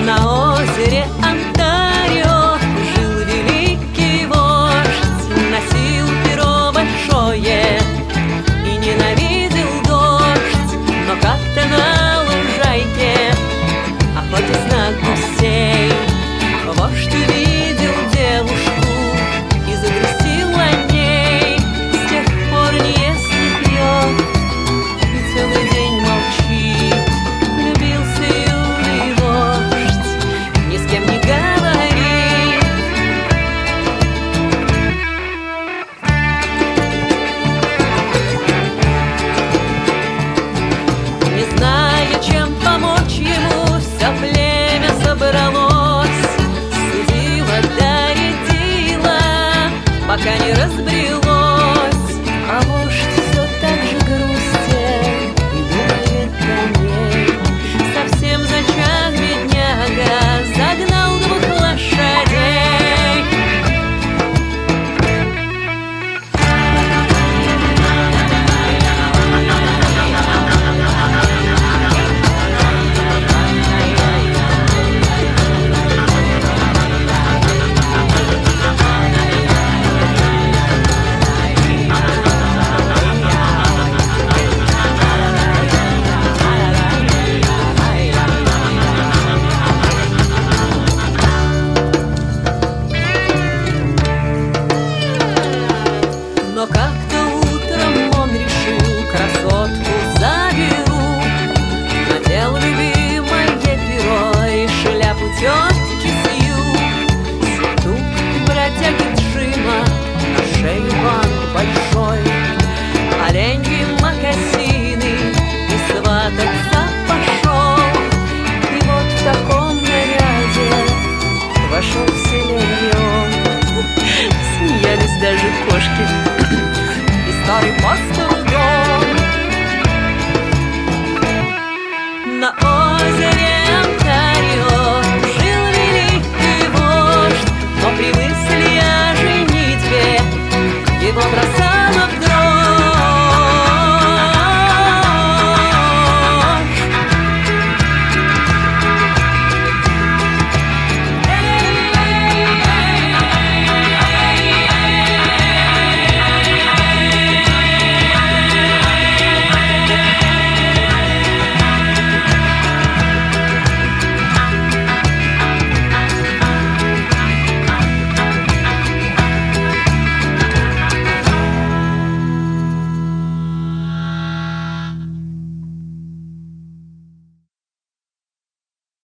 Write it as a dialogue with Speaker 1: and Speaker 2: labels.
Speaker 1: На озере Онтарио жил великий вождь, носил перо большое и ненавидел дождь. Но как-то на лужайке, охотясь на гусей, вождь увидел девушку и загрустил о ней. С тех пор не ест, не пьет и целый день молчит. Влюбился юный вождь, ни с кем не говорит. Не зная, чем помочь ему, все племя собралось